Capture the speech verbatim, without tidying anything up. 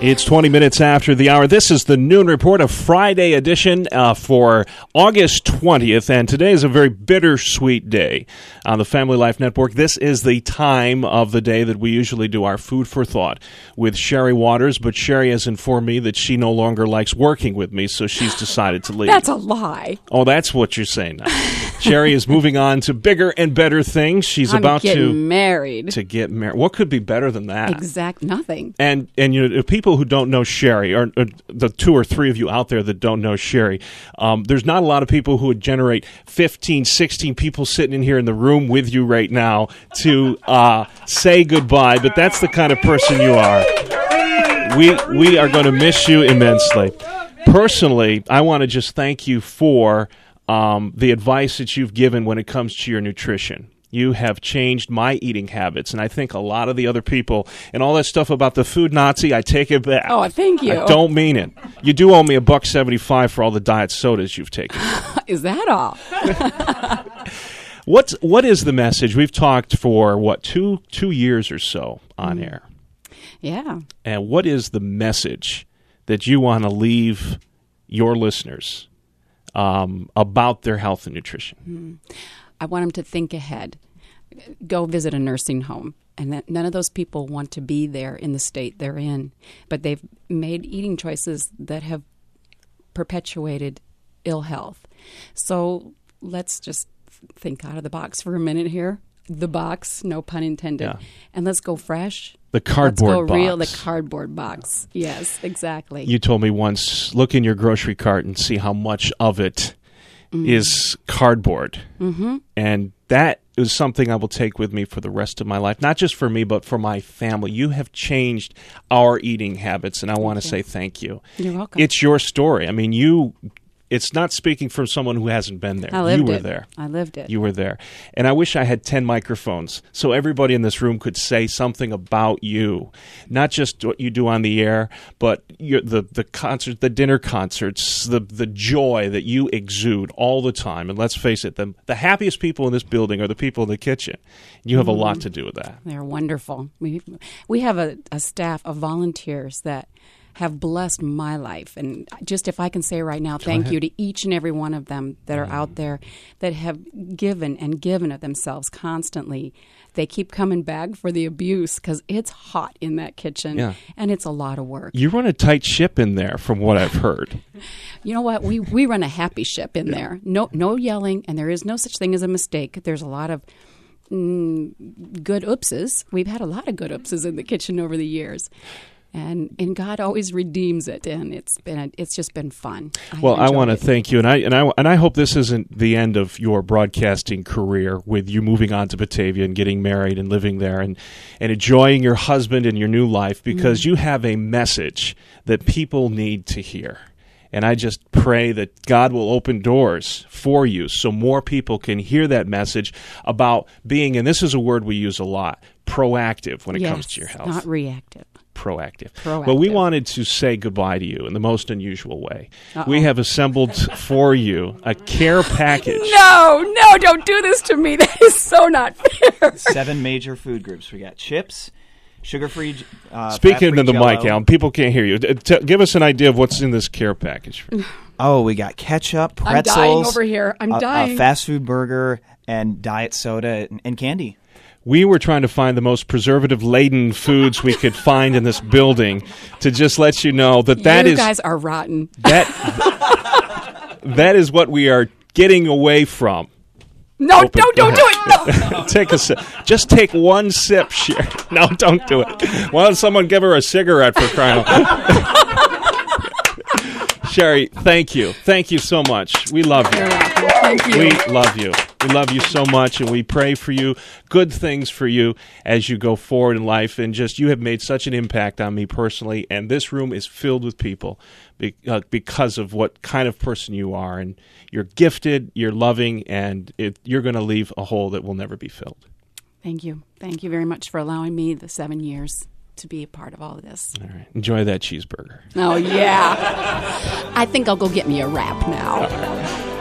It's twenty minutes after the hour. This is the Noon Report, a Friday edition uh, for August twentieth, and today is a very bittersweet day on the Family Life Network. This is the time of the day that we usually do our Food for Thought with Sherry Waters, but Sherry has informed me that she no longer likes working with me, so she's decided to leave. That's a lie. Oh, that's what you're saying now. Sherry is moving on to bigger and better things. She's I'm about getting to married. to get married. What could be better than that? Exact nothing. And and you know, people who don't know Sherry, or, or the two or three of you out there that don't know Sherry, um, there's not a lot of people who would generate fifteen, sixteen people sitting in here in the room with you right now to uh, say goodbye, but that's the kind of person you are. We we are going to miss you immensely. Personally, I want to just thank you for um, the advice that you've given when it comes to your nutrition. You have changed my eating habits, and I think a lot of the other people, and all that stuff about the food Nazi, I take it back. Oh, thank you. I don't mean it. You do owe me a buck seventy-five for all the diet sodas you've taken. Is that all? What's what is the message? We've talked for what two two years or so on mm. air. Yeah. And what is the message that you want to leave your listeners um, about their health and nutrition? Mm. I want them to think ahead. Go visit a nursing home. And that none of those people want to be there in the state they're in. But they've made eating choices that have perpetuated ill health. So let's just think out of the box for a minute here. The box, no pun intended. Yeah. And let's go fresh. The cardboard Let's go box. real, the cardboard box. Yes, exactly. You told me once, look in your grocery cart and see how much of it Mm. is cardboard. Mm-hmm. And that is something I will take with me for the rest of my life, not just for me, but for my family. You have changed our eating habits, and I want to say thank you. You're welcome. It's your story. I mean, you. It's not speaking from someone who hasn't been there. I lived you were it. there. I lived it. You were there. And I wish I had ten microphones so everybody in this room could say something about you. Not just what you do on the air, but your, the the concert, the dinner concerts, the the joy that you exude all the time. And let's face it, the, the happiest people in this building are the people in the kitchen. You have mm-hmm. a lot to do with that. They're wonderful. We, we have a, a staff of volunteers that have blessed my life. And just if I can say right now, thank you to each and every one of them that are out there that have given and given of themselves constantly. They keep coming back for the abuse because it's hot in that kitchen, yeah. and it's a lot of work. You run a tight ship in there, from what I've heard. You know what? We we run a happy ship in yeah. there. No no yelling, and there is no such thing as a mistake. There's a lot of mm, good oopses. We've had a lot of good oopses in the kitchen over the years. And and God always redeems it, and it's been a, it's just been fun. I well, I want to it. thank you, and I and I and I hope this isn't the end of your broadcasting career with you moving on to Batavia and getting married and living there and and enjoying your husband and your new life, because mm. you have a message that people need to hear. And I just pray that God will open doors for you so more people can hear that message about being, and this is a word we use a lot, proactive when it yes, comes to your health. Not reactive. Proactive. Proactive. Well, we wanted to say goodbye to you in the most unusual way. Uh-oh. We have assembled for you a care package. No, no, don't do this to me. That is so not fair. Seven major food groups. We got chips, sugar-free, uh, Speaking into the Jello. mic, Alan, people can't hear you. T- give us an idea of what's in this care package. Oh, we got ketchup, pretzels. I'm dying over here. I'm a, dying. A fast food burger, and diet soda, and, and candy. We were trying to find the most preservative-laden foods we could find in this building to just let you know that that you is... You guys are rotten. That, that is what we are getting away from. No, Open. don't, don't do it. No. Take a sip. Just take one sip, Sherry. No, don't do it. Why don't someone give her a cigarette for crying out? Sherry, thank you. Thank you so much. We love you. You're welcome. Thank you. We love you. We love you so much, and we pray for you, good things for you as you go forward in life. And just, you have made such an impact on me personally, and this room is filled with people be, uh, because of what kind of person you are. And you're gifted, you're loving, and it, you're going to leave a hole that will never be filled. Thank you. Thank you very much for allowing me the seven years to be a part of all of this. All right. Enjoy that cheeseburger. Oh, yeah. I think I'll go get me a wrap now.